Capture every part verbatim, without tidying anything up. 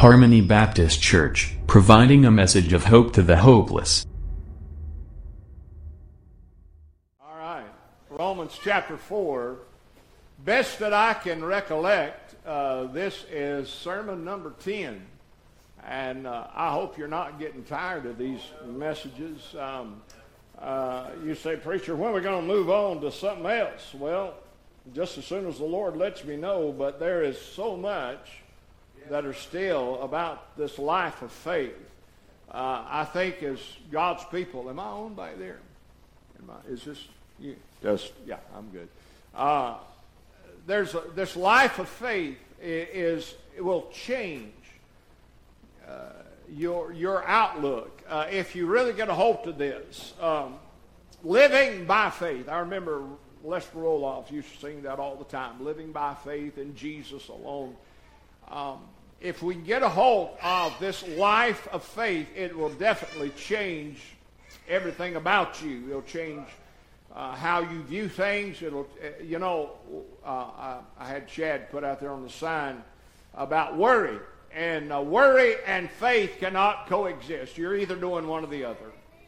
Harmony Baptist Church, providing a message of hope to the hopeless. All right, Romans chapter four. Best that I can recollect, uh, this is sermon number ten. And uh, I hope you're not getting tired of these messages. Um, uh, you say, preacher, when are we going to move on to something else? Well, just as soon as the Lord lets me know, but there is so much that are still about this life of faith. Uh, I think as God's people, am I on back there? Am I, is this you? Just, yeah, I'm good. Uh, there's a, this life of faith is, it will change uh, your your outlook uh, if you really get a hold of this. Um, living by faith. I remember Lester Roloff used to sing that all the time. Living by faith in Jesus alone. Um, if we get a hold of this life of faith, it will definitely change everything about you. It'll change uh, how you view things. It'll, uh, you know, uh, I, I had Chad put out there on the sign about worry, and uh, worry and faith cannot coexist. You're either doing one or the other.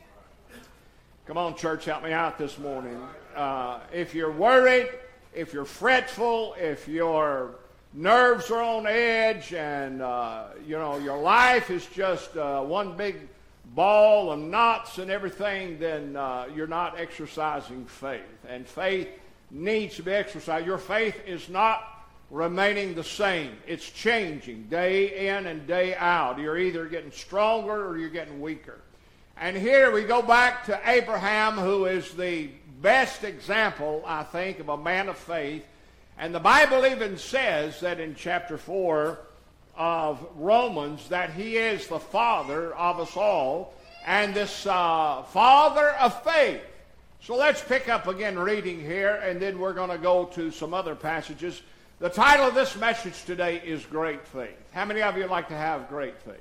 Come on, church, help me out this morning. Uh, if you're worried, if you're fretful, if your nerves are on edge, and uh, you know your life is just uh, one big ball of knots and everything, then uh, you're not exercising faith. And faith needs to be exercised. Your faith is not remaining the same. It's changing day in and day out. You're either getting stronger or you're getting weaker. And here we go back to Abraham, who is the best example, I think, of a man of faith. And the Bible even says that in chapter four of Romans that he is the father of us all, and this uh, father of faith. So let's pick up again reading here, and then we're going to go to some other passages. The title of this message today is Great Faith. How many of you like to have great faith?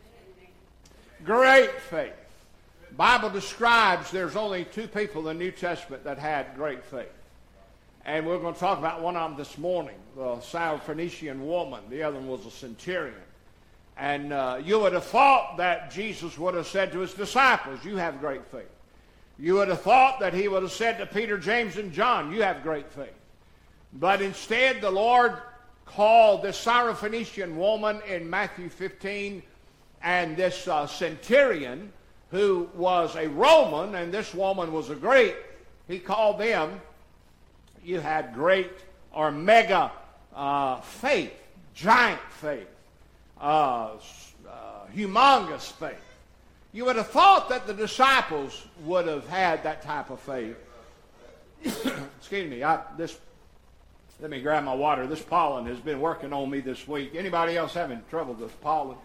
Great faith. The Bible describes there's only two people in the New Testament that had great faith. And we're going to talk about one of them this morning, the Syrophoenician woman. The other one was a centurion. And uh, you would have thought that Jesus would have said to his disciples, you have great faith. You would have thought that he would have said to Peter, James, and John, you have great faith. But instead, the Lord called this Syrophoenician woman in Matthew fifteen, and this uh, centurion, who was a Roman, and this woman was a Greek, he called them, you had great or mega uh, faith, giant faith, uh, uh, humongous faith. You would have thought that the disciples would have had that type of faith. Excuse me, I, this, let me grab my water. This pollen has been working on me this week. Anybody else having trouble with pollen?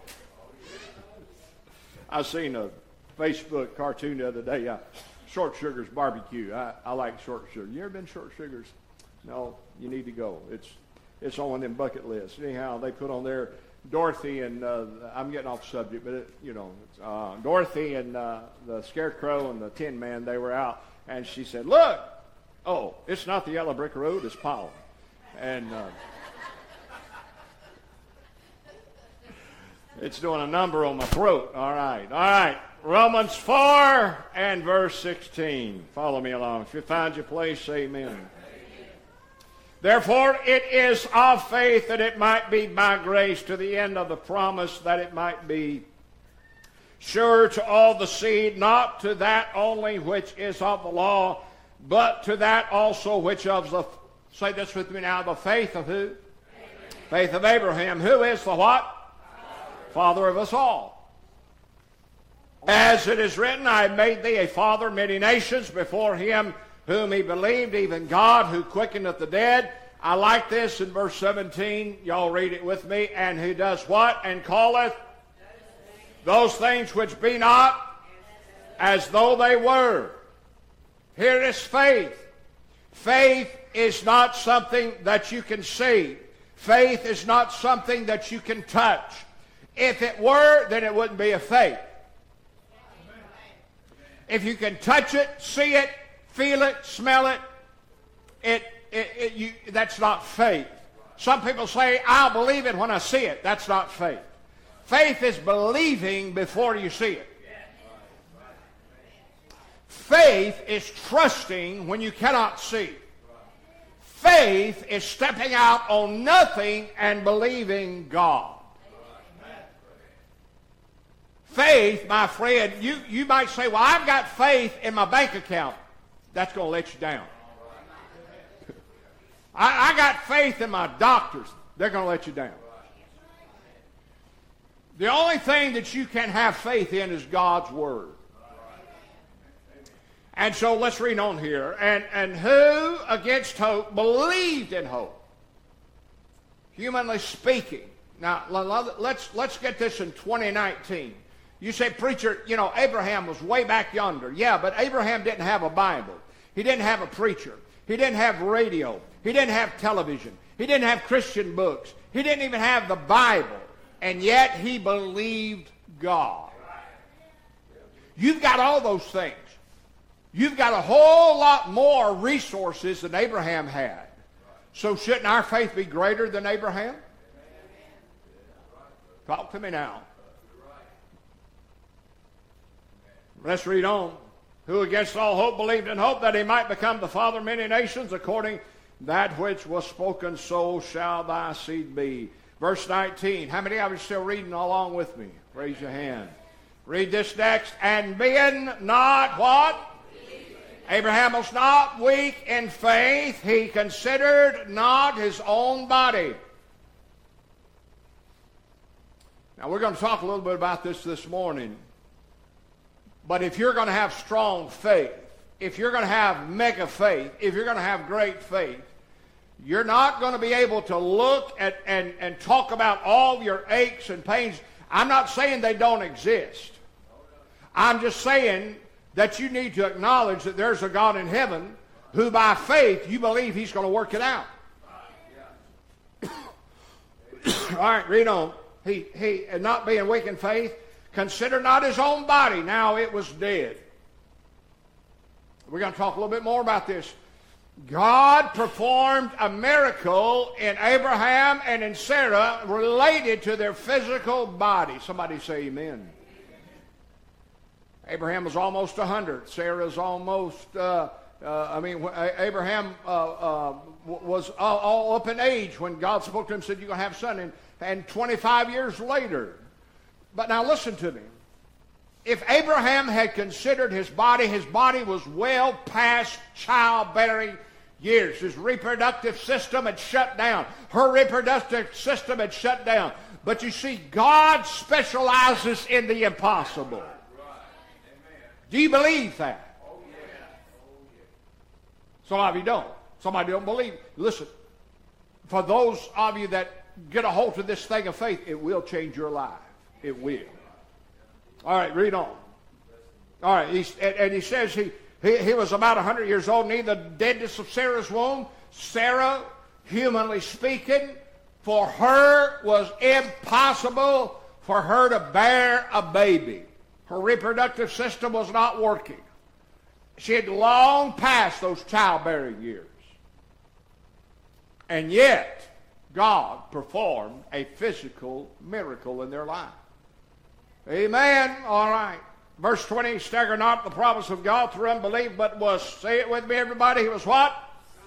I seen a Facebook cartoon the other day, uh, Short Sugar's barbecue. I, I like Short Sugar. You ever been Short Sugar's? No, you need to go. It's it's on them bucket lists. Anyhow, they put on there Dorothy and, uh, I'm getting off subject, but it, you know, uh, Dorothy and uh, the Scarecrow and the Tin Man, they were out, and she said, look, oh, it's not the yellow brick road, it's pollen. And uh, it's doing a number on my throat. All right, all right. Romans four and verse sixteen. Follow me along. If you find your place, say amen. Amen. Therefore it is of faith that it might be by grace to the end of the promise, that it might be sure to all the seed, not to that only which is of the law, but to that also which of the, say this with me now, the faith of who? Amen. Faith of Abraham. Who is the what? Father, Father of us all. As it is written, I have made thee a father of many nations before him whom he believed, even God who quickeneth the dead. I like this in verse seventeen. Y'all read it with me. And who does what? And calleth those things which be not as though they were. Here is faith. Faith is not something that you can see. Faith is not something that you can touch. If it were, then it wouldn't be a faith. If you can touch it, see it, feel it, smell it, it, it, it you, that's not faith. Some people say, I'll believe it when I see it. That's not faith. Faith is believing before you see it. Faith is trusting when you cannot see. Faith is stepping out on nothing and believing God. Faith, my friend, you, you might say, well, I've got faith in my bank account. That's going to let you down. I, I got faith in my doctors. They're going to let you down. The only thing that you can have faith in is God's Word. And so let's read on here. And, and who against hope believed in hope? Humanly speaking. Now, let's, let's get this in twenty nineteen. You say, preacher, you know, Abraham was way back yonder. Yeah, but Abraham didn't have a Bible. He didn't have a preacher. He didn't have radio. He didn't have television. He didn't have Christian books. He didn't even have the Bible. And yet he believed God. You've got all those things. You've got a whole lot more resources than Abraham had. So shouldn't our faith be greater than Abraham? Talk to me now. Let's read on. Who against all hope believed in hope that he might become the father of many nations, according that which was spoken, so shall thy seed be. Verse nineteen. How many of you are still reading along with me? Raise your hand. Read this next. And being not what? Abraham was not weak in faith. He considered not his own body. Now we're going to talk a little bit about this this morning. But if you're going to have strong faith, if you're going to have mega faith, if you're going to have great faith, you're not going to be able to look at and, and talk about all your aches and pains. I'm not saying they don't exist. I'm just saying that you need to acknowledge that there's a God in heaven who by faith you believe he's going to work it out. All right, read on. He, he, and not being weak in faith, consider not his own body. Now it was dead. We're going to talk a little bit more about this. God performed a miracle in Abraham and in Sarah related to their physical body. Somebody say amen. Abraham was almost one hundred. Sarah's almost, uh, uh, I mean, Abraham uh, uh, was all, all up in age when God spoke to him and said, you're going to have a son. And, and twenty-five years later. But now listen to me. If Abraham had considered his body, his body was well past childbearing years. His reproductive system had shut down. Her reproductive system had shut down. But you see, God specializes in the impossible. Do you believe that? Some of you don't. Somebody don't believe. Listen, for those of you that get a hold of this thing of faith, it will change your life. It will. All right, read on. All right, he's, and, and he says he, he, he was about one hundred years old, and in the deadness of Sarah's womb, Sarah, humanly speaking, for her was impossible for her to bear a baby. Her reproductive system was not working. She had long passed those childbearing years. And yet, God performed a physical miracle in their life. Amen. All right. Verse twenty, stagger not the promise of God through unbelief, but was, say it with me everybody, he was what?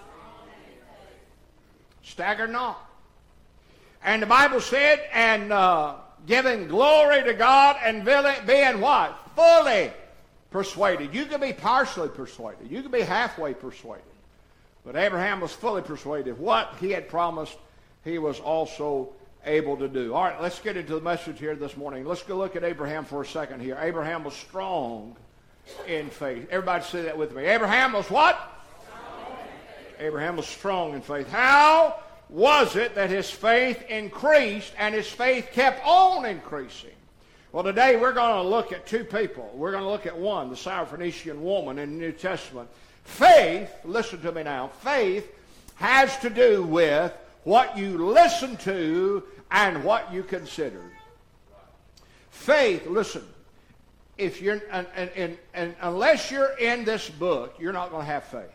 Stagger not. And the Bible said, and uh, giving glory to God and being what? Fully persuaded. You can be partially persuaded. You can be halfway persuaded. But Abraham was fully persuaded. What he had promised, he was also able to do. All right, let's get into the message here this morning. Let's go look at Abraham for a second here. Abraham was strong in faith. Everybody say that with me. Abraham was what? Strong. Abraham was strong in faith. How was it that his faith increased and his faith kept on increasing? Well, today we're going to look at two people. We're going to look at one, the Syrophoenician woman in the New Testament. Faith, listen to me now, faith has to do with what you listen to and what you consider. Faith, listen, if you're and, and, and, and unless you're in this book, you're not going to have faith.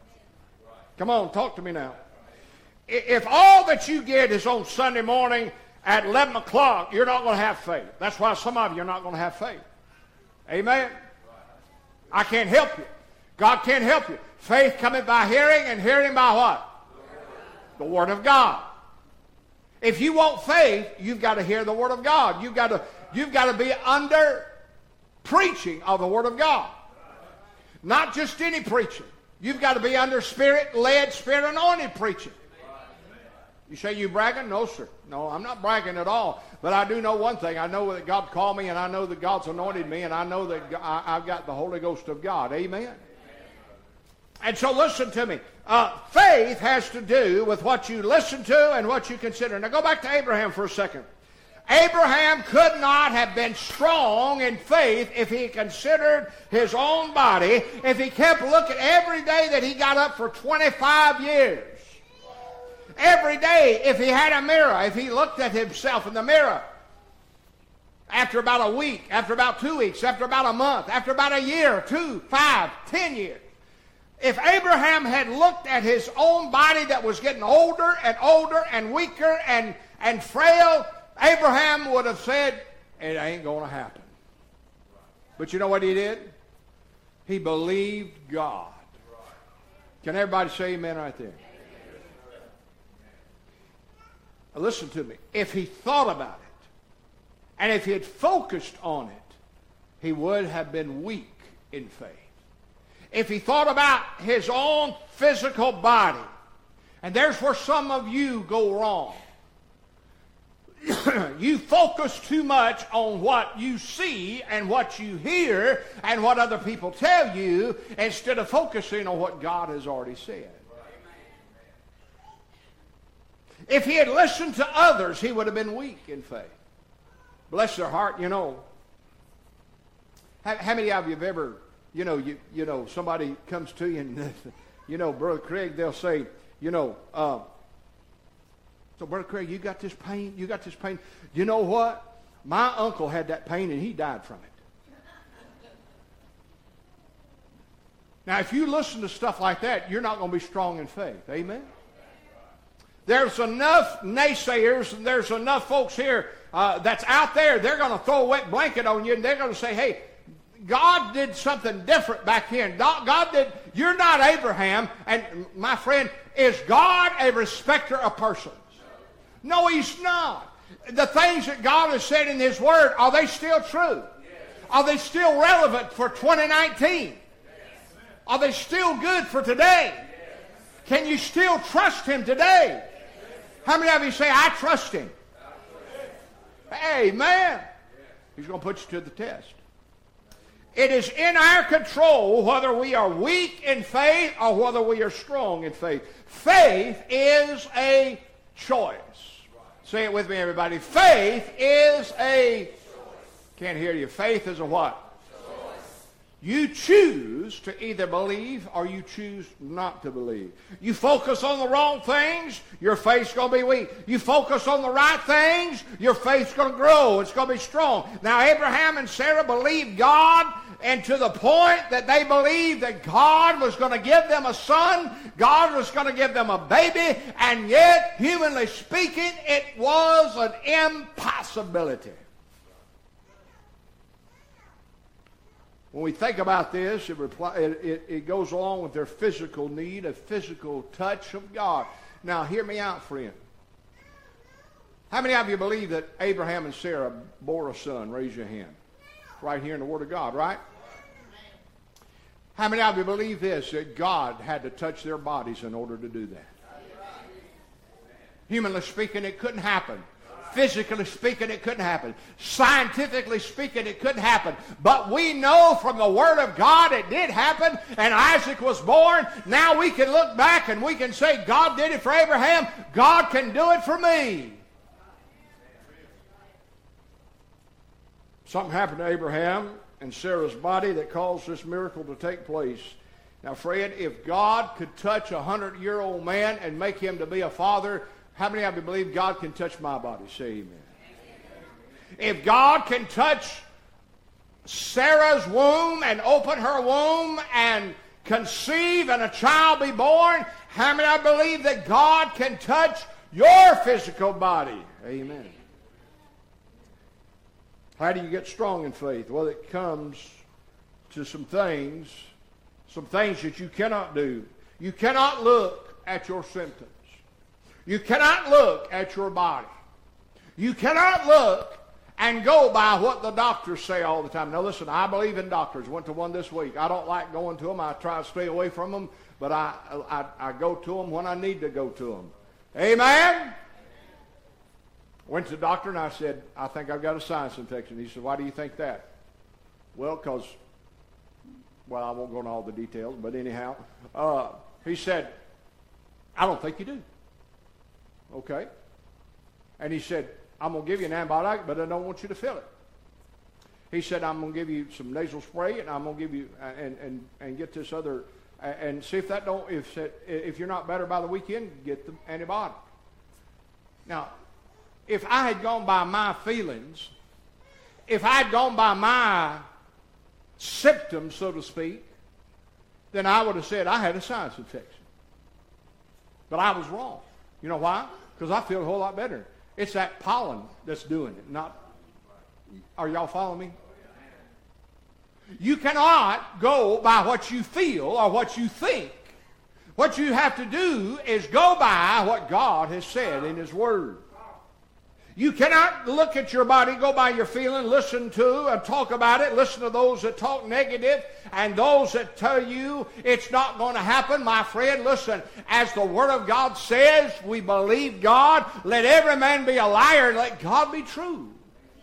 Come on, talk to me now. If all that you get is on Sunday morning at eleven o'clock, you're not going to have faith. That's why some of you are not going to have faith. Amen? I can't help you. God can't help you. Faith cometh by hearing, and hearing by what? The Word of God. If you want faith, you've got to hear the Word of God. You've got to, you've got to be under preaching of the Word of God. Not just any preaching. You've got to be under Spirit-led, Spirit-anointed preaching. You say you bragging? No, sir. No, I'm not bragging at all. But I do know one thing. I know that God called me, and I know that God's anointed me, and I know that I've got the Holy Ghost of God. Amen? And so listen to me. Uh, faith has to do with what you listen to and what you consider. Now go back to Abraham for a second. Abraham could not have been strong in faith if he considered his own body, if he kept looking every day that he got up for twenty-five years. Every day, if he had a mirror, if he looked at himself in the mirror, after about a week, after about two weeks, after about a month, after about a year, two, five, ten years, if Abraham had looked at his own body that was getting older and older and weaker and, and frail, Abraham would have said, it ain't going to happen. But you know what he did? He believed God. Can everybody say amen right there? Now listen to me. If he thought about it, and if he had focused on it, he would have been weak in faith. If he thought about his own physical body, and there's where some of you go wrong. You focus too much on what you see and what you hear and what other people tell you instead of focusing on what God has already said. If he had listened to others, he would have been weak in faith. Bless their heart, you know. How, how many of you have ever, you know, you, you know, somebody comes to you and, you know, Brother Craig, they'll say, you know, uh, so Brother Craig, you got this pain, you got this pain. You know what? My uncle had that pain and he died from it. Now, if you listen to stuff like that, you're not going to be strong in faith. Amen? There's enough naysayers and there's enough folks here uh, that's out there, they're going to throw a wet blanket on you and they're going to say, hey, God did something different back then. God did, you're not Abraham. And my friend, is God a respecter of persons? No, he's not. The things that God has said in his word, are they still true? Are they still relevant for twenty nineteen? Are they still good for today? Can you still trust him today? How many of you say, I trust him? Amen. He's going to put you to the test. It is in our control whether we are weak in faith or whether we are strong in faith. Faith is a choice. Say it with me, everybody. Faith is a... Can't hear you. Faith is a what? You choose to either believe or you choose not to believe. You focus on the wrong things, your faith's going to be weak. You focus on the right things, your faith's going to grow. It's going to be strong. Now, Abraham and Sarah believed God, and to the point that they believed that God was going to give them a son, God was going to give them a baby, and yet, humanly speaking, it was an impossibility. When we think about this, it, reply, it, it, it goes along with their physical need, a physical touch of God. Now, hear me out, friend. How many of you believe that Abraham and Sarah bore a son? Raise your hand. Right here in the Word of God, right? How many of you believe this, that God had to touch their bodies in order to do that? Humanly speaking, it couldn't happen. Physically speaking, it couldn't happen. Scientifically speaking, it couldn't happen. But we know from the Word of God it did happen, and Isaac was born. Now we can look back and we can say, God did it for Abraham. God can do it for me. Something happened to Abraham and Sarah's body that caused this miracle to take place. Now, Fred, if God could touch a hundred-year-old man and make him to be a father, how many of you believe God can touch my body? Say amen. If God can touch Sarah's womb and open her womb and conceive and a child be born, how many of you believe that God can touch your physical body? Amen. How do you get strong in faith? Well, it comes to some things, some things that you cannot do. You cannot look at your symptoms. You cannot look at your body. You cannot look and go by what the doctors say all the time. Now listen, I believe in doctors. Went to one this week. I don't like going to them. I try to stay away from them, but I, I, I go to them when I need to go to them. Amen? Went to the doctor and I said, I think I've got a sinus infection. He said, why do you think that? Well, because, well, I won't go into all the details, but anyhow, uh, he said, I don't think you do. Okay. And he said, I'm going to give you an antibiotic, but I don't want you to fill it. He said, I'm going to give you some nasal spray, and I'm going to give you, and, and, and get this other, and see if that don't, if, if you're not better by the weekend, get the antibiotic. Now, if I had gone by my feelings, if I had gone by my symptoms, so to speak, then I would have said I had a sinus infection. But I was wrong. You know why? Because I feel a whole lot better. It's that pollen that's doing it, not... Are y'all following me? You cannot go by what you feel or what you think. What you have to do is go by what God has said in His Word. You cannot look at your body, go by your feeling, listen to and talk about it, listen to those that talk negative and those that tell you it's not going to happen. My friend, listen, as the Word of God says, we believe God. Let every man be a liar and let God be true.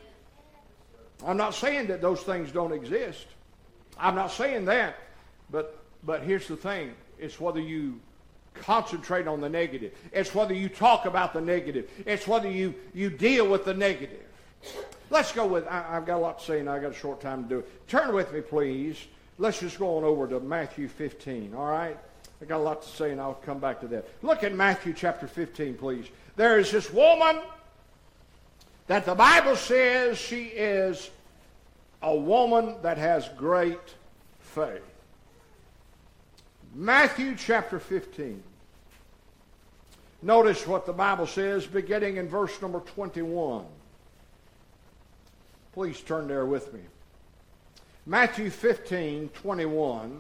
I'm not saying that those things don't exist. I'm not saying that. But, but here's the thing. It's whether you concentrate on the negative. It's whether you talk about the negative. It's whether you, you deal with the negative. Let's go with, I, I've got a lot to say and I've got a short time to do it. Turn with me, please. Let's just go on over to Matthew fifteen, all right? I've got a lot to say and I'll come back to that. Look at Matthew chapter fifteen, please. There is this woman that the Bible says she is a woman that has great faith. Matthew chapter fifteen. Notice what the Bible says beginning in verse number twenty-one. Please turn there with me. Matthew fifteen, twenty-one.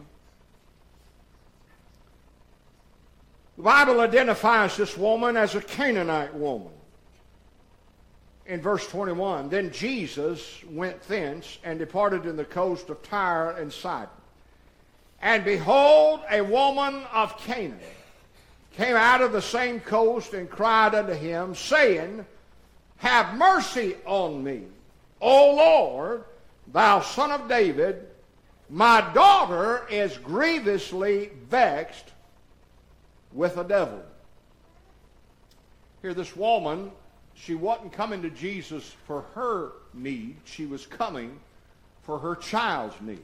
The Bible identifies this woman as a Canaanite woman. In verse twenty-one, then Jesus went thence and departed in the coast of Tyre and Sidon. And behold, a woman of Canaan came out of the same coast and cried unto him, saying, have mercy on me, O Lord, thou son of David. My daughter is grievously vexed with a devil. Here, this woman, she wasn't coming to Jesus for her need. She was coming for her child's need.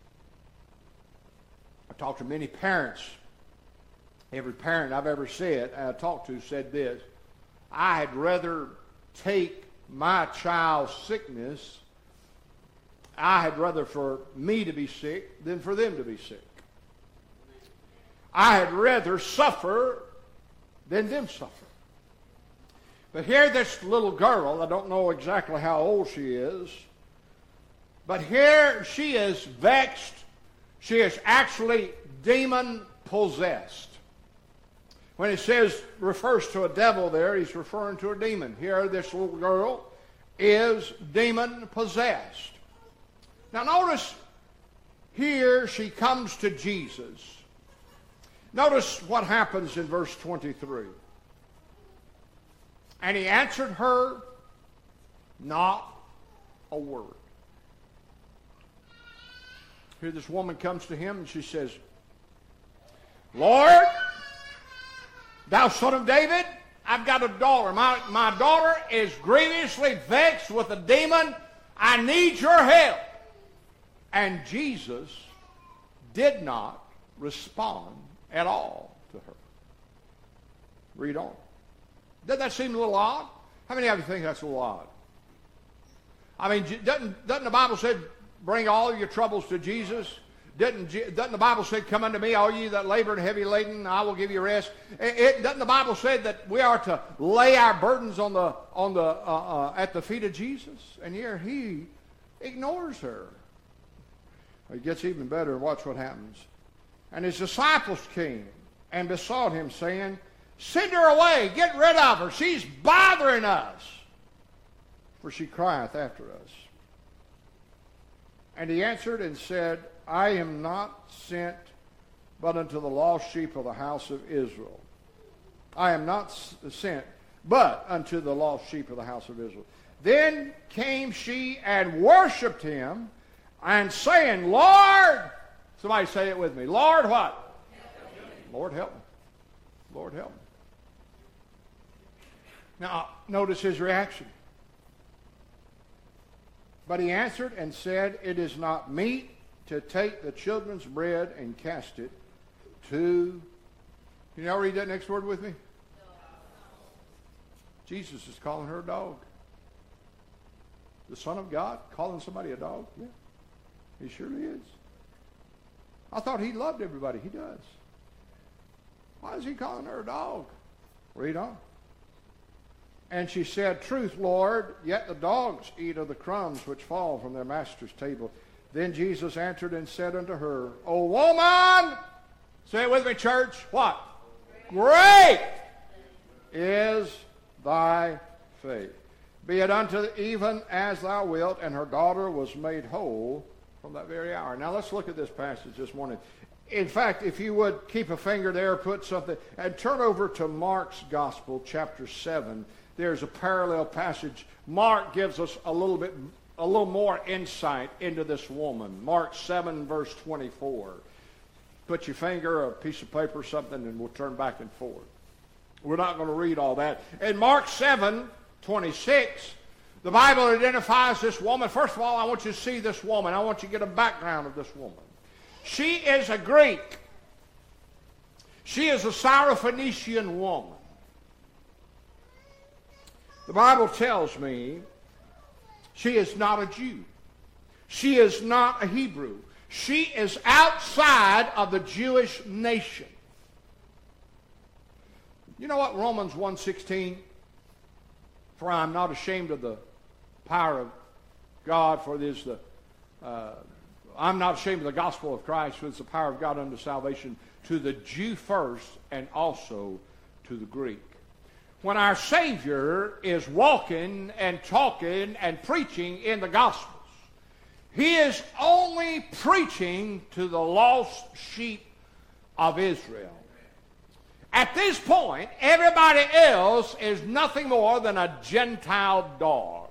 I talked to many parents. Every parent I've ever said, I talked to said this: I had rather take my child's sickness, I had rather for me to be sick than for them to be sick. I had rather suffer than them suffer. But here this little girl, I don't know exactly how old she is, but here she is vexed. She is actually demon-possessed. When it says, refers to a devil there, he's referring to a demon. Here, this little girl is demon-possessed. Now notice, here she comes to Jesus. Notice what happens in verse twenty-three. And he answered her not a word. Here this woman comes to him and she says, Lord, thou son of David, I've got a daughter. My, my daughter is grievously vexed with a demon. I need your help. And Jesus did not respond at all to her. Read on. Doesn't that seem a little odd? How many of you think that's a little odd? I mean, doesn't, doesn't the Bible say, bring all your troubles to Jesus? Doesn't, doesn't the Bible say, come unto me, all ye that labor and heavy laden, I will give you rest? It, it, doesn't the Bible say that we are to lay our burdens on the, on the, uh, uh, at the feet of Jesus? And here he ignores her. It gets even better. Watch what happens. And his disciples came and besought him, saying, send her away, get rid of her. She's bothering us, for she crieth after us. And he answered and said, I am not sent but unto the lost sheep of the house of Israel. I am not sent but unto the lost sheep of the house of Israel. Then came she and worshipped him, and saying, Lord, somebody say it with me, Lord what? Lord help me. Lord help me. Now, notice his reaction. But he answered and said, it is not meet to take the children's bread and cast it to... Can you all read that next word with me? Jesus is calling her a dog. The Son of God calling somebody a dog? Yeah, he surely is. I thought he loved everybody. He does. Why is he calling her a dog? Read on. And she said, truth, Lord, yet the dogs eat of the crumbs which fall from their master's table. Then Jesus answered and said unto her, O woman, say it with me, church, what? Great is thy faith. Be it unto even as thou wilt. And her daughter was made whole from that very hour. Now let's look at this passage this morning. In fact, if you would keep a finger there, put something, and turn over to Mark's Gospel, chapter seven. There's a parallel passage. Mark gives us a little bit, a little more insight into this woman. Mark seven, verse twenty-four. Put your finger or a piece of paper or something, and we'll turn back and forth. We're not going to read all that. In Mark seven, twenty-six, the Bible identifies this woman. First of all, I want you to see this woman. I want you to get a background of this woman. She is a Greek. She is a Syrophoenician woman. The Bible tells me she is not a Jew. She is not a Hebrew. She is outside of the Jewish nation. You know what Romans one sixteen, for I am not ashamed of the power of God, for it is the, uh, I'm not ashamed of the gospel of Christ, for it's the power of God unto salvation to the Jew first and also to the Greek. When our Savior is walking and talking and preaching in the Gospels, he is only preaching to the lost sheep of Israel. At this point, everybody else is nothing more than a Gentile dog.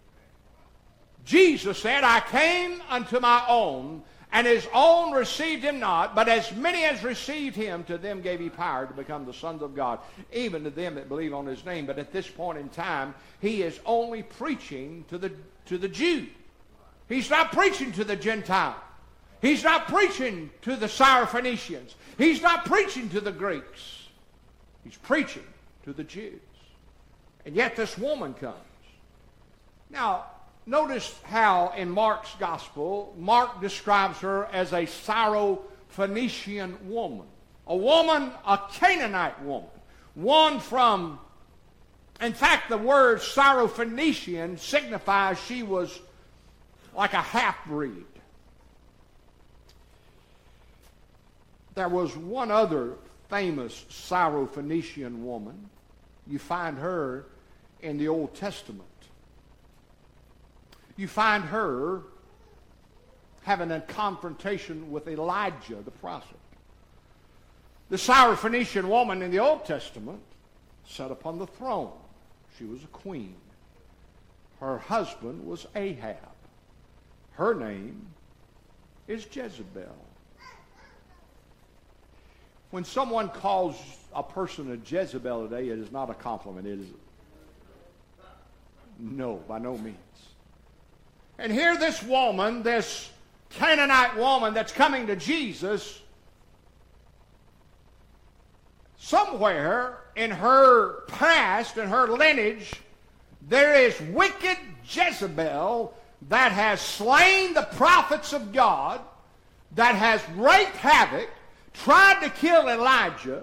Jesus said, I came unto my own, and his own received him not, but as many as received him, to them gave he power to become the sons of God, even to them that believe on his name. But at this point in time, he is only preaching to the, to the Jew. He's not preaching to the Gentile. He's not preaching to the Syrophoenicians. He's not preaching to the Greeks. He's preaching to the Jews. And yet this woman comes. Now, notice how in Mark's Gospel, Mark describes her as a Syrophoenician woman. A woman, a Canaanite woman. One from, in fact, the word Syrophoenician signifies she was like a half-breed. There was one other famous Syrophoenician woman. You find her in the Old Testament. You find her having a confrontation with Elijah, the prophet. The Syrophoenician woman in the Old Testament sat upon the throne. She was a queen. Her husband was Ahab. Her name is Jezebel. When someone calls a person a Jezebel today, it is not a compliment, is it? No, by no means. And here this woman, this Canaanite woman that's coming to Jesus, somewhere in her past, in her lineage, there is wicked Jezebel that has slain the prophets of God, that has wreaked havoc, tried to kill Elijah.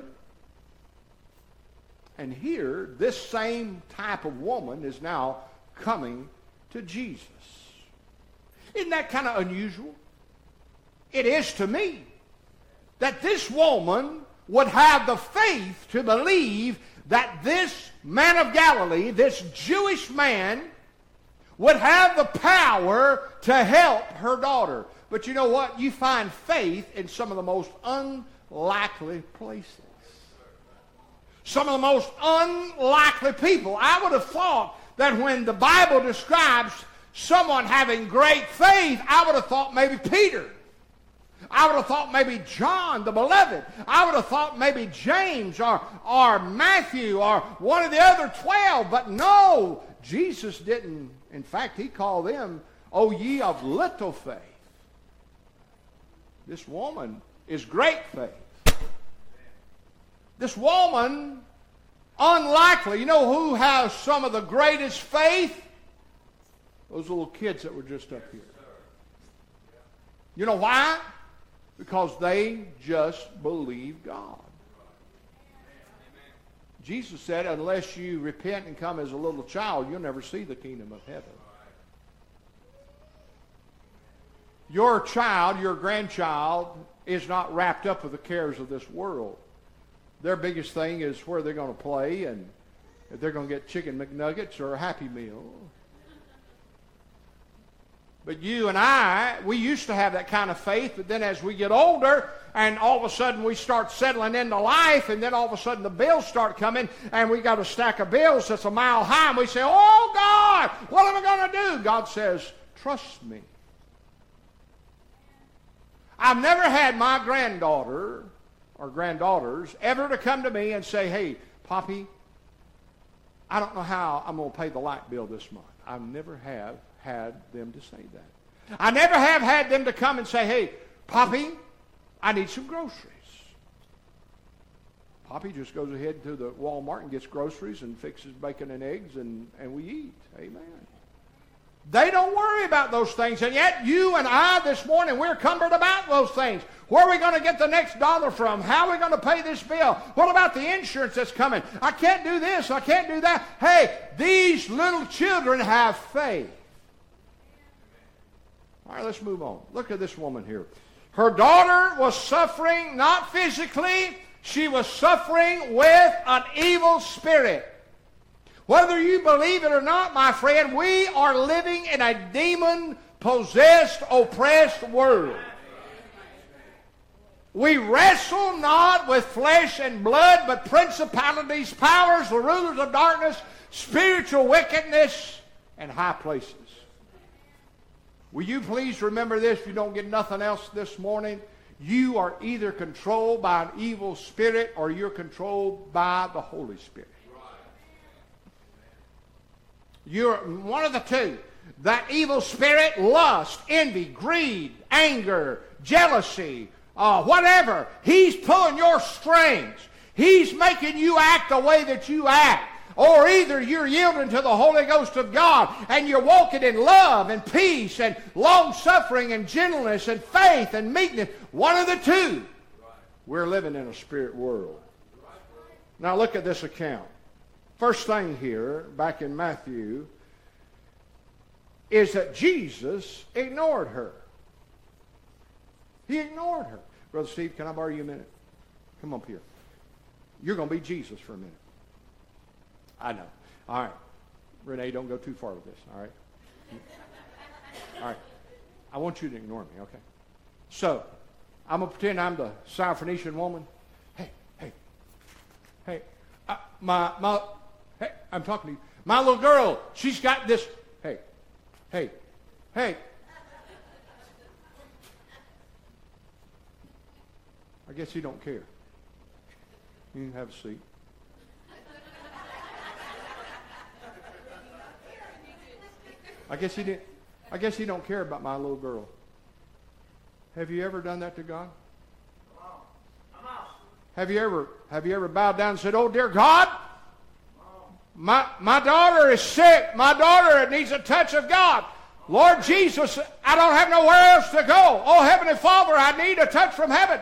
And here, this same type of woman is now coming to Jesus. Isn't that kind of unusual? It is to me. That this woman would have the faith to believe that this man of Galilee, this Jewish man, would have the power to help her daughter. But you know what? You find faith in some of the most unlikely places. Some of the most unlikely people. I would have thought that when the Bible describes someone having great faith, I would have thought maybe Peter. I would have thought maybe John the Beloved. I would have thought maybe James or, or Matthew or one of the other twelve. But no, Jesus didn't. In fact, he called them, O ye of little faith. This woman is great faith. This woman, unlikely. You know who has some of the greatest faith? Those little kids that were just up here. You know why? Because they just believe God. Jesus said, unless you repent and come as a little child, you'll never see the kingdom of heaven. Your child, your grandchild, is not wrapped up with the cares of this world. Their biggest thing is where they're going to play and if they're going to get chicken McNuggets or a Happy Meal. But you and I, we used to have that kind of faith, but then as we get older, and all of a sudden we start settling into life, and then all of a sudden the bills start coming, and we got a stack of bills that's a mile high, and we say, oh God, what am I going to do? God says, trust me. I've never had my granddaughter or granddaughters ever to come to me and say, hey, Poppy, I don't know how I'm going to pay the light bill this month. I never have had them to say that. I never have had them to come and say, hey, Poppy, I need some groceries. Poppy just goes ahead to the Walmart and gets groceries and fixes bacon and eggs, and, and we eat. Amen. They don't worry about those things, and yet you and I this morning, we're cumbered about those things. Where are we going to get the next dollar from? How are we going to pay this bill? What about the insurance that's coming? I can't do this. I can't do that. Hey, these little children have faith. All right, let's move on. Look at this woman here. Her daughter was suffering, not physically. She was suffering with an evil spirit. Whether you believe it or not, my friend, we are living in a demon-possessed, oppressed world. We wrestle not with flesh and blood, but principalities, powers, the rulers of darkness, spiritual wickedness, and high places. Will you please remember this if you don't get nothing else this morning? You are either controlled by an evil spirit or you're controlled by the Holy Spirit. You're one of the two. That evil spirit, lust, envy, greed, anger, jealousy, uh, whatever. He's pulling your strings. He's making you act the way that you act. Or either you're yielding to the Holy Ghost of God and you're walking in love and peace and long-suffering and gentleness and faith and meekness. One of the two. We're living in a spirit world. Now look at this account. First thing here, back in Matthew, is that Jesus ignored her. He ignored her. Brother Steve, can I borrow you a minute? Come up here. You're going to be Jesus for a minute. I know. All right. Renee, don't go too far with this, all right? All right. I want you to ignore me, okay? So, I'm going to pretend I'm the Syrophoenician woman. Hey, hey, hey, uh, my, my, hey, I'm talking to you. My little girl, she's got this, hey, hey, hey. I guess you don't care. You can have a seat. I guess he didn't. I guess he don't care about my little girl. Have you ever done that to God? Have you ever have you ever bowed down and said, "Oh dear God, my my daughter is sick. My daughter needs a touch of God. Lord Jesus, I don't have nowhere else to go. Oh Heavenly Father, I need a touch from heaven."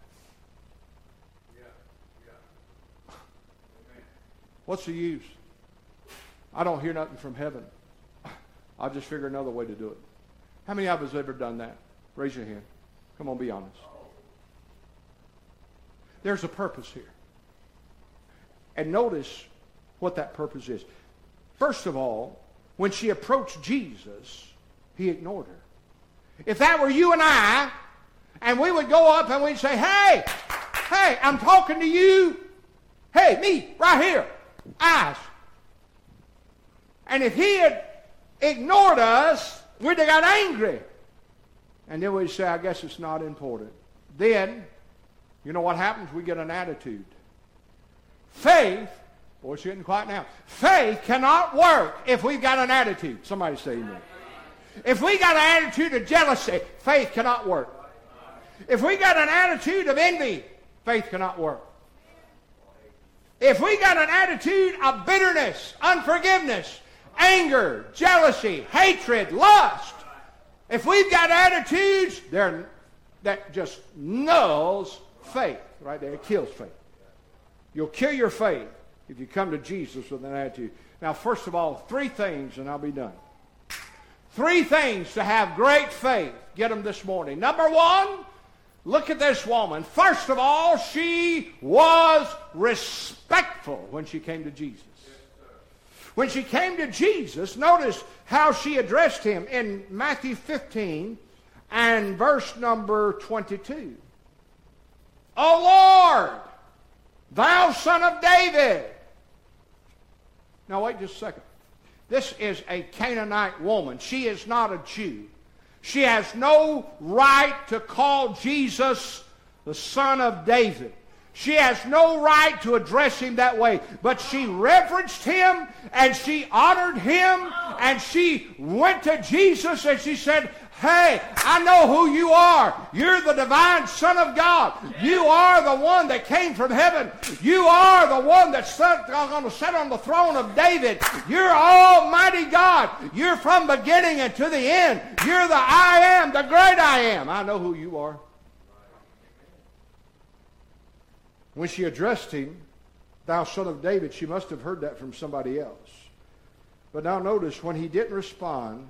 What's the use? I don't hear nothing from heaven. I'll just figure another way to do it. How many of us have ever done that? Raise your hand. Come on, be honest. There's a purpose here. And notice what that purpose is. First of all, when she approached Jesus, he ignored her. If that were you and I, and we would go up and we'd say, hey, hey, I'm talking to you. Hey, me, right here. Eyes. And if he had ignored us, we'd have got angry. And then we'd say, I guess it's not important. Then, you know what happens? We get an attitude. Faith, boy, it's getting quiet now. Faith cannot work if we've got an attitude. Somebody say amen. If we got an attitude of jealousy, faith cannot work. If we got an attitude of envy, faith cannot work. If we got an attitude of bitterness, unforgiveness, anger, jealousy, hatred, lust, if we've got attitudes, they're, that just nulls faith right there. It kills faith. You'll kill your faith if you come to Jesus with an attitude. Now, first of all, three things, and I'll be done. Three things to have great faith. Get them this morning. Number one, look at this woman. First of all, she was respectful when she came to Jesus. When she came to Jesus, notice how she addressed him in Matthew fifteen and verse number twenty-two. O Lord, thou son of David. Now wait just a second. This is a Canaanite woman. She is not a Jew. She has no right to call Jesus the son of David. She has no right to address him that way. But she reverenced him and she honored him and she went to Jesus and she said, hey, I know who you are. You're the divine Son of God. You are the one that came from heaven. You are the one that's going to sit on the throne of David. You're Almighty God. You're from beginning and to the end. You're the I am, the great I am. I know who you are. When she addressed him, thou son of David, she must have heard that from somebody else. But now notice, when he didn't respond,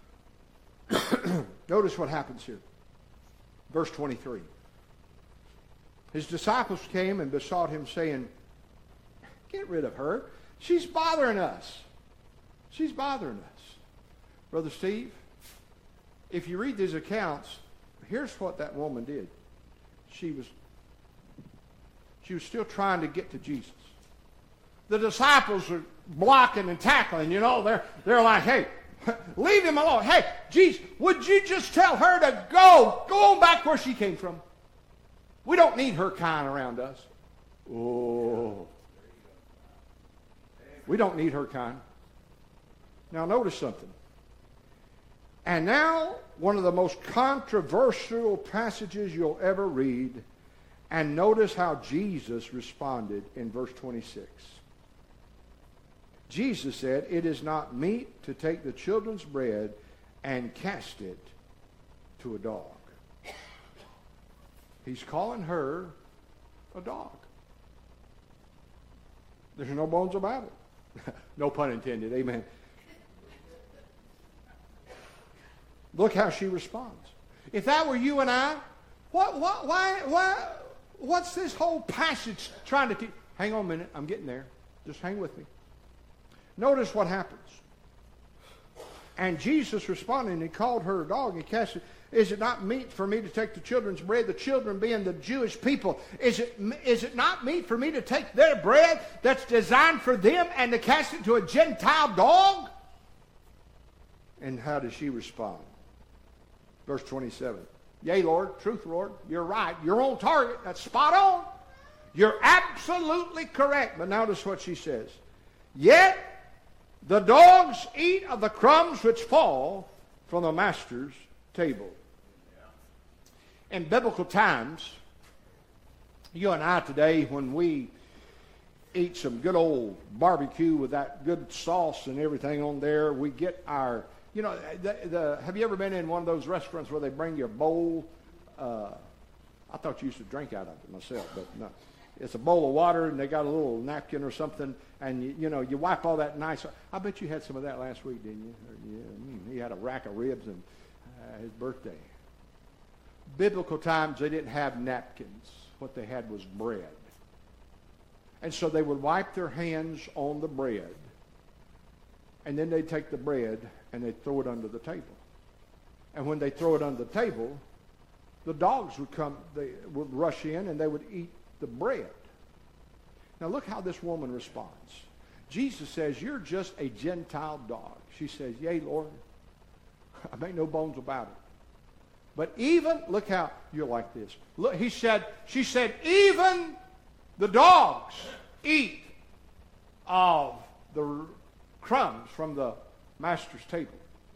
notice what happens here. Verse twenty-three. His disciples came and besought him, saying, get rid of her. She's bothering us. She's bothering us. Brother Steve, if you read these accounts, here's what that woman did. She was, she was still trying to get to Jesus. The disciples are blocking and tackling, you know. They're, they're like, hey, leave him alone. Hey, Jesus, would you just tell her to go? Go on back where she came from. We don't need her kind around us. Oh. We don't need her kind. Now notice something. And now, one of the most controversial passages you'll ever read. And notice how Jesus responded in verse twenty-six. Jesus said, it is not meet to take the children's bread and cast it to a dog. He's calling her a dog. There's no bones about it. No pun intended. Amen. Look how she responds. If that were you and I, what, what, why, why, what's this whole passage trying to teach? Hang on a minute. I'm getting there. Just hang with me. Notice what happens. And Jesus responded, and he called her a dog and cast it. Is it not meet for me to take the children's bread, the children being the Jewish people? Is it, is it not meet for me to take their bread that's designed for them and to cast it to a Gentile dog? And how does she respond? Verse twenty-seven. Yea, Lord, truth, Lord, you're right. You're on target. That's spot on. You're absolutely correct. But notice what she says. Yet the dogs eat of the crumbs which fall from the master's table. In biblical times, you and I today, when we eat some good old barbecue with that good sauce and everything on there, we get our, you know, the, the, have you ever been in one of those restaurants where they bring you a bowl? Uh, I thought you used to drink out of it myself, but no. It's a bowl of water, and they got a little napkin or something, and you, you know, you wipe all that nice. I bet you had some of that last week, didn't you? Or, yeah, mm, you had a rack of ribs, and uh, his birthday. Biblical times, they didn't have napkins. What they had was bread. And so they would wipe their hands on the bread, and then they'd take the bread and they'd throw it under the table. And when they throw it under the table, the dogs would come, they would rush in and they would eat the bread. Now look how this woman responds. Jesus says, "You're just a Gentile dog." She says, "Yea, Lord, I make no bones about it. But even," look how you're like this. Look, he said, she said, "Even the dogs eat of the crumbs from the master's table."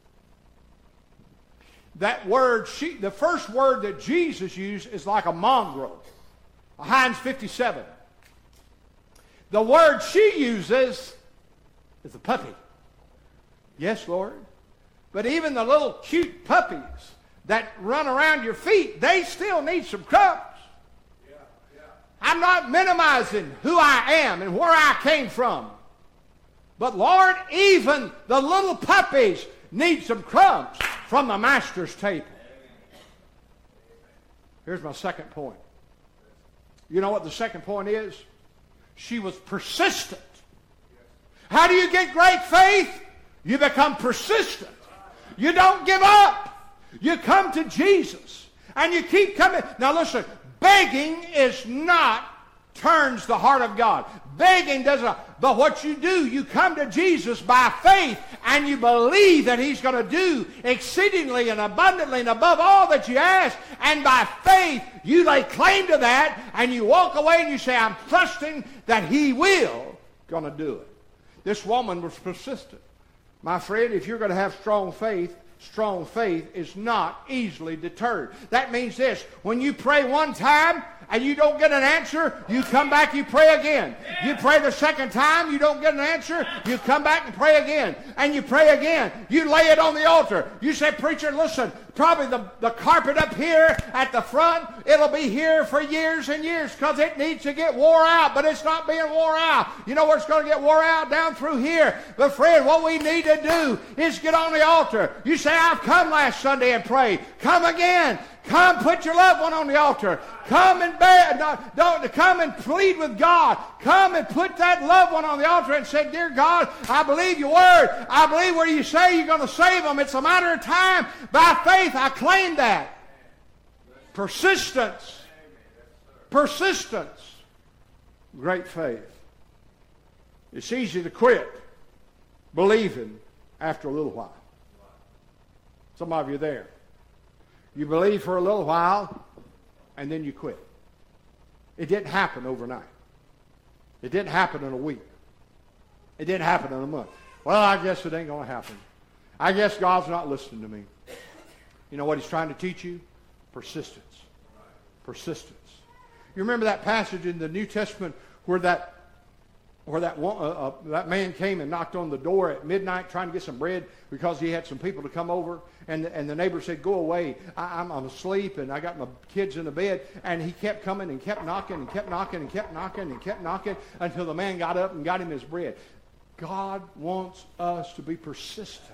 That word, she, the first word that Jesus used is like a mongrel, a Heinz fifty-seven. The word she uses is a puppy. Yes, Lord. But even the little cute puppies that run around your feet, they still need some crumbs. Yeah, yeah. I'm not minimizing who I am and where I came from. But Lord, even the little puppies need some crumbs from the master's table. Here's my second point. You know what the second point is? She was persistent. How do you get great faith? You become persistent. You don't give up. You come to Jesus. And you keep coming. Now listen, begging is not turns the heart of God. Begging doesn't. But what you do, you come to Jesus by faith and you believe that He's going to do exceedingly and abundantly and above all that you ask. And by faith, you lay claim to that and you walk away and you say, "I'm trusting that He will going to do it." This woman was persistent. My friend, if you're going to have strong faith, strong faith is not easily deterred. That means this: when you pray one time and you don't get an answer, you come back, you pray again. You pray the second time, you don't get an answer, you come back and pray again. And you pray again. You lay it on the altar. You say, "Preacher, listen, probably the, the carpet up here at the front, it'll be here for years and years because it needs to get wore out, but it's not being wore out. You know where it's going to get wore out? Down through here." But friend, what we need to do is get on the altar. You say, "I've come last Sunday and prayed." Come again. Come put your loved one on the altar. Come and bear, not, don't, come and plead with God. Come and put that loved one on the altar and say, "Dear God, I believe your word. I believe where you say you're going to save them. It's a matter of time. By faith, I claim that." Persistence. Persistence. Great faith. It's easy to quit believing after a little while. Some of you are there. You believe for a little while, and then you quit. It didn't happen overnight. It didn't happen in a week. It didn't happen in a month. Well, I guess it ain't going to happen. I guess God's not listening to me. You know what He's trying to teach you? Persistence. Persistence. You remember that passage in the New Testament where that where that one, uh, uh, that man came and knocked on the door at midnight trying to get some bread because he had some people to come over, and and the neighbor said, "Go away, I, I'm, I'm asleep and I got my kids in the bed." And he kept coming and kept knocking and kept knocking and kept knocking and kept knocking until the man got up and got him his bread. God wants us to be persistent.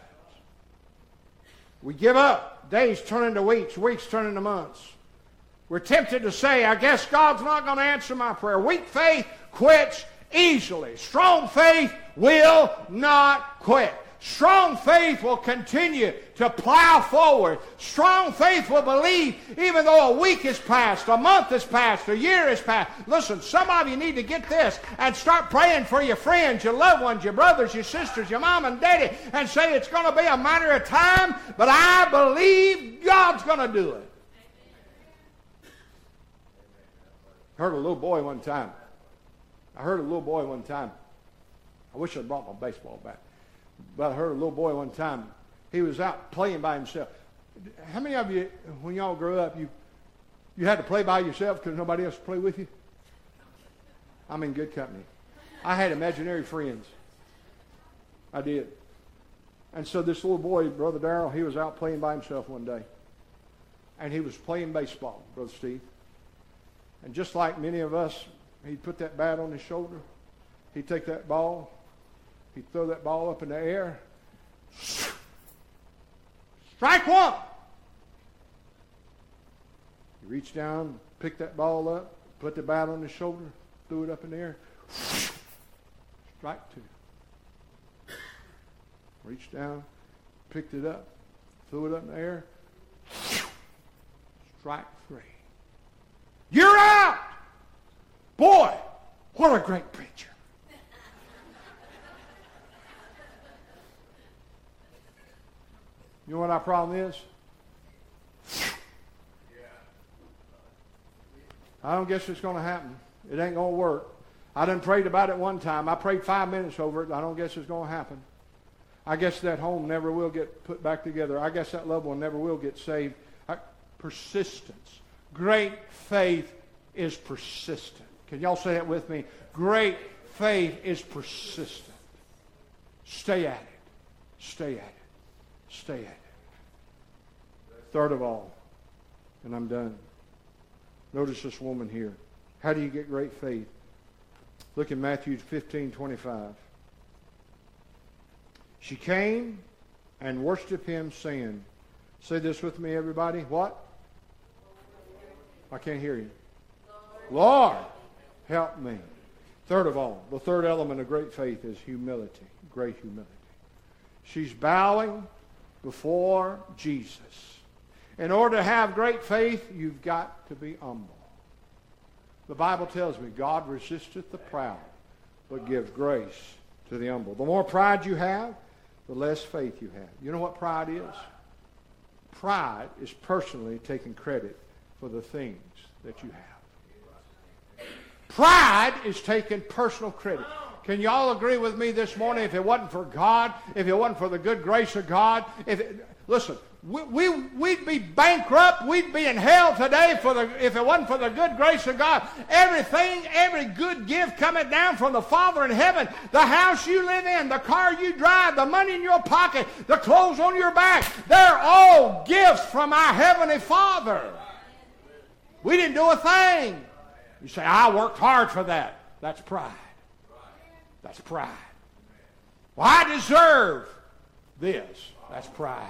We give up. Days turn into weeks, weeks turn into months. We're tempted to say, "I guess God's not going to answer my prayer." Weak faith quits easily. Strong faith will not quit. Strong faith will continue to plow forward. Strong faith will believe even though a week has passed, a month has passed, a year has passed. Listen, some of you need to get this and start praying for your friends, your loved ones, your brothers, your sisters, your mom and daddy, and say it's going to be a matter of time, but I believe God's going to do it. I heard a little boy one time. I heard a little boy one time. I wish I'd brought my baseball bat. But I heard a little boy one time. He was out playing by himself. How many of you, when y'all grew up, you you had to play by yourself because nobody else would play with you? I'm in good company. I had imaginary friends. I did. And so this little boy, Brother Darrell, he was out playing by himself one day. And he was playing baseball, Brother Steve. And just like many of us, he'd put that bat on his shoulder. He'd take that ball. He'd throw that ball up in the air. Strike one. He reached down, picked that ball up, put the bat on his shoulder, threw it up in the air. Strike two. Reached down, picked it up, threw it up in the air. Strike three. You're out! Boy, what a great preacher. You know what our problem is? I don't guess it's going to happen. It ain't going to work. I done prayed about it one time. I prayed five minutes over it. I don't guess it's going to happen. I guess that home never will get put back together. I guess that loved one never will get saved. I, persistence. Great faith is persistent. Can y'all say that with me? Great faith is persistent. Stay at it. Stay at it. Stay at it. Third of all, and I'm done. Notice this woman here. How do you get great faith? Look at Matthew fifteen twenty-five. She came and worshipped him, saying, say this with me, everybody. What? I can't hear you. Lord, help me. Third of all, the third element of great faith is humility. Great humility. She's bowing before Jesus. In order to have great faith, you've got to be humble. The Bible tells me God resisteth the proud, but gives grace to the humble. The more pride you have, the less faith you have. You know what pride is? Pride is personally taking credit for the things that you have. Pride is taking personal credit. Can y'all agree with me this morning? If it wasn't for God, if it wasn't for the good grace of God, if it, listen, we, we, we'd be bankrupt. We'd be in hell today for the, if it wasn't for the good grace of God. Everything, every good gift coming down from the Father in heaven, the house you live in, the car you drive, the money in your pocket, the clothes on your back, they're all gifts from our Heavenly Father. We didn't do a thing. You say, I worked hard for that. That's pride. That's pride. Well, I deserve this. That's pride.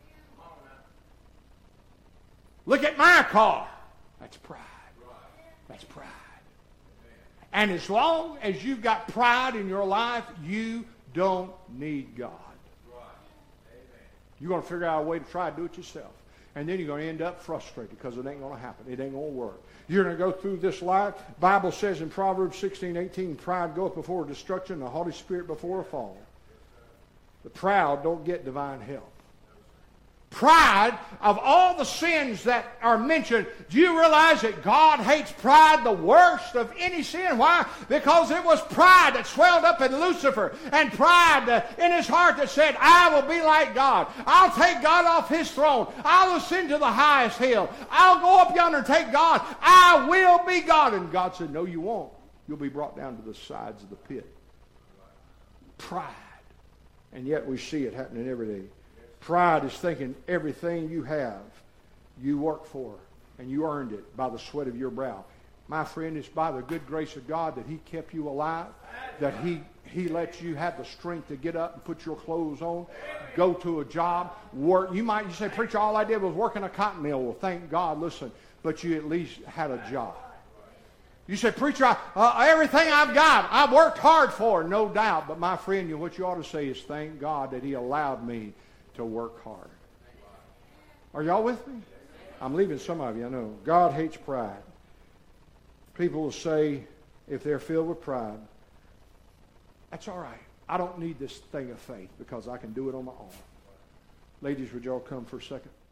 Look at my car. That's pride. That's pride. And as long as you've got pride in your life, you don't need God. You're going to figure out a way to try to do it yourself. And then you're going to end up frustrated because it ain't going to happen. It ain't going to work. You're going to go through this life. Bible says in Proverbs sixteen eighteen, pride goeth before destruction, the haughty spirit before a fall. The proud don't get divine help. Pride, of all the sins that are mentioned, do you realize that God hates pride the worst of any sin? Why? Because it was pride that swelled up in Lucifer, and pride uh, in his heart that said, I will be like God. I'll take God off his throne. I'll ascend to the highest hill. I'll go up yonder and take God. I will be God. And God said, no, you won't. You'll be brought down to the sides of the pit. Pride. And yet we see it happening every day. Pride is thinking everything you have, you work for, and you earned it by the sweat of your brow. My friend, it's by the good grace of God that he kept you alive, that he, he let you have the strength to get up and put your clothes on, go to a job, work. You might you say, preacher, all I did was work in a cotton mill. Well, thank God, listen, but you at least had a job. You say, preacher, I, uh, everything I've got, I've worked hard for, no doubt. But my friend, you, what you ought to say is, thank God that he allowed me to work hard. Are y'all with me? I'm leaving some of you, I know. God hates pride. People will say, if they're filled with pride, that's all right. I don't need this thing of faith because I can do it on my own. Ladies, would y'all come for a second?